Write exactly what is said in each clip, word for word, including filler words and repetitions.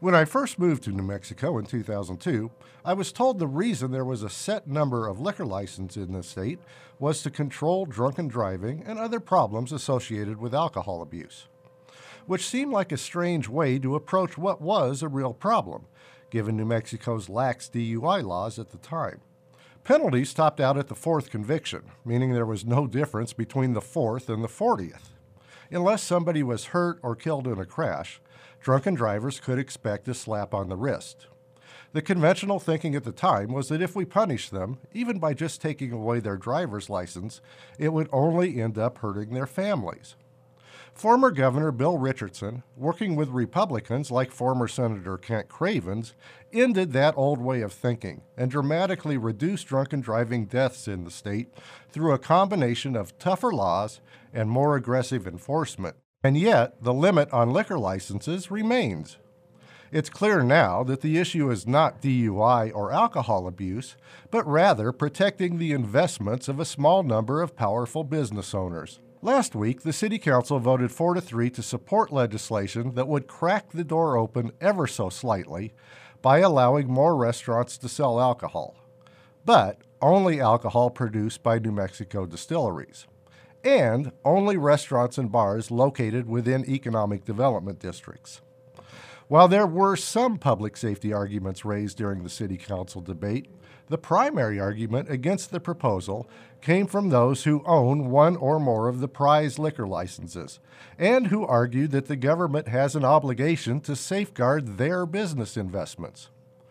When I first moved to New Mexico in two thousand two, I was told the reason there was a set number of liquor licenses in the state was to control drunken driving and other problems associated with alcohol abuse, which seemed like a strange way to approach what was a real problem, given New Mexico's lax D U I laws at the time. Penalties topped out at the fourth conviction, meaning there was no difference between the fourth and the fortieth. Unless somebody was hurt or killed in a crash, drunken drivers could expect a slap on the wrist. The conventional thinking at the time was that if we punished them, even by just taking away their driver's license, it would only end up hurting their families. Former Governor Bill Richardson, working with Republicans like former Senator Kent Cravens, ended that old way of thinking and dramatically reduced drunken driving deaths in the state through a combination of tougher laws and more aggressive enforcement. And yet, the limit on liquor licenses remains. It's clear now that the issue is not D U I or alcohol abuse, but rather protecting the investments of a small number of powerful business owners. Last week, the City Council voted four to three to support legislation that would crack the door open ever so slightly by allowing more restaurants to sell alcohol, but only alcohol produced by New Mexico distilleries, and only restaurants and bars located within economic development districts. While there were some public safety arguments raised during the City Council debate, the primary argument against the proposal came from those who own one or more of the prize liquor licenses, and who argued that the government has an obligation to safeguard their business investments.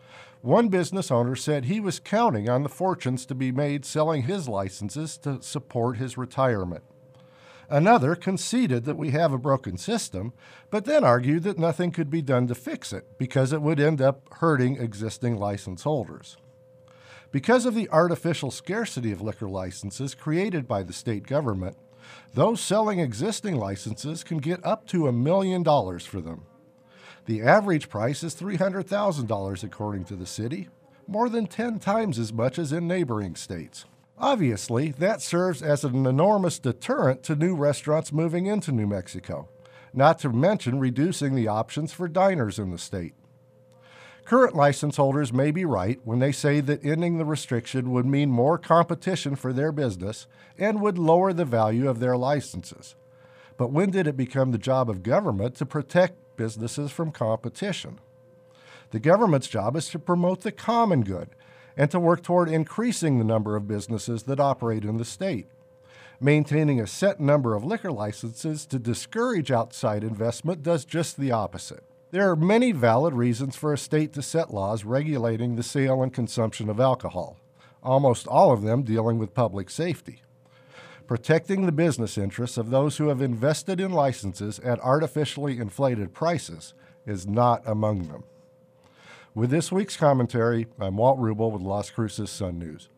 One business owner said he was counting on the fortunes to be made selling his licenses to support his retirement. Another conceded that we have a broken system, but then argued that nothing could be done to fix it because it would end up hurting existing license holders. Because of the artificial scarcity of liquor licenses created by the state government, those selling existing licenses can get up to a million dollars for them. The average price is three hundred thousand dollars according to the city, more than ten times as much as in neighboring states. Obviously, that serves as an enormous deterrent to new restaurants moving into New Mexico, not to mention reducing the options for diners in the state. Current license holders may be right when they say that ending the restriction would mean more competition for their business and would lower the value of their licenses. But when did it become the job of government to protect businesses from competition? The government's job is to promote the common good and to work toward increasing the number of businesses that operate in the state. Maintaining a set number of liquor licenses to discourage outside investment does just the opposite. There are many valid reasons for a state to set laws regulating the sale and consumption of alcohol, almost all of them dealing with public safety. Protecting the business interests of those who have invested in licenses at artificially inflated prices is not among them. With this week's commentary, I'm Walt Rubel with Las Cruces Sun News.